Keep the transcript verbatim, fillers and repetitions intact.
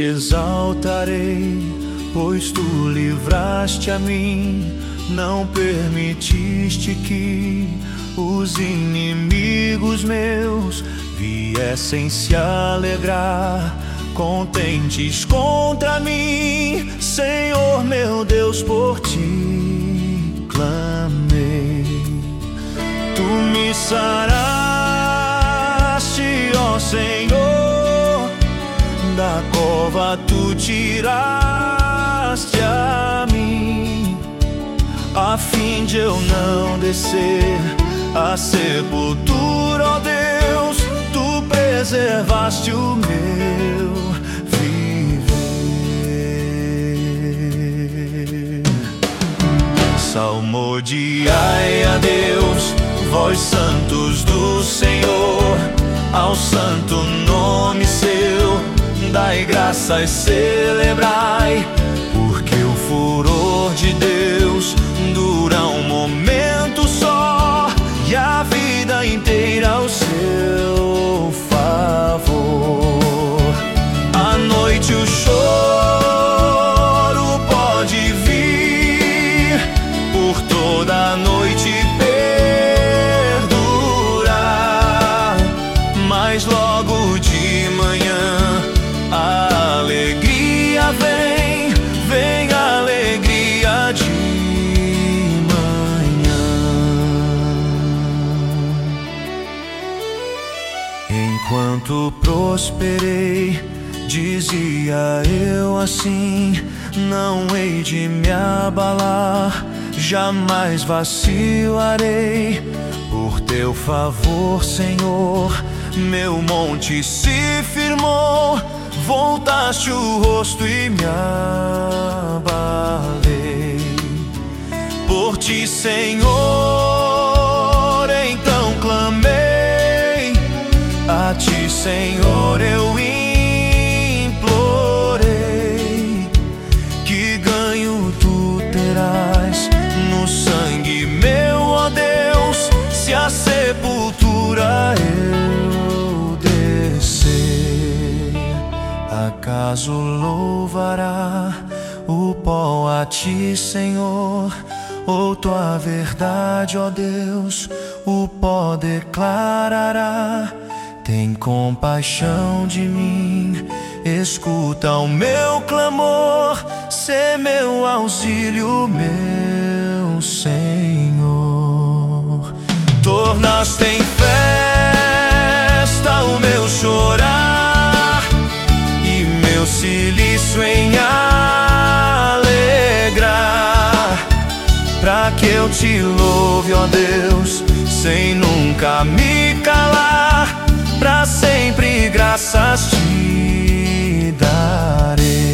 te exaltarei, pois tu livraste a mim, não permitiste que os inimigos meus viessem se alegrar, contentes contra mim. Senhor meu Deus, por ti clamei. Tu me saraste, ó Senhor, da cova tu tiraste a mim, a fim de eu não descer à sepultura, ó Deus. Tu preservaste o meu viver. Salmodiai a Deus, vós santos do Senhor, ao santo nome seu dai graças, celebrai, porque o furor de Deus dura um momento só, e a vida inteira ao seu favor. À noite o choro pode vir, por toda a noite perdurar, mas logo de manhã a alegria vem, vem a alegria de manhã. Enquanto prosperei, dizia eu assim, não hei de me abalar, jamais vacilarei. Por teu favor, Senhor, meu monte se firmou, voltaste o rosto e me abalei. Por ti, Senhor, então clamei, a ti, Senhor, eu implorei. Que ganho tu terás no sangue meu, ó Deus, se a sepultura eu descer? Acaso louvará o pó a ti, Senhor, ou tua verdade, ó Deus, o pó declarará? Tem compaixão de mim, escuta o meu clamor, sê meu auxílio, meu Senhor. Tornaste em festa o meu chorar, e meu silício em alegrar, pra que eu te louve, ó Deus, sem nunca me calar, pra sempre graças te darei.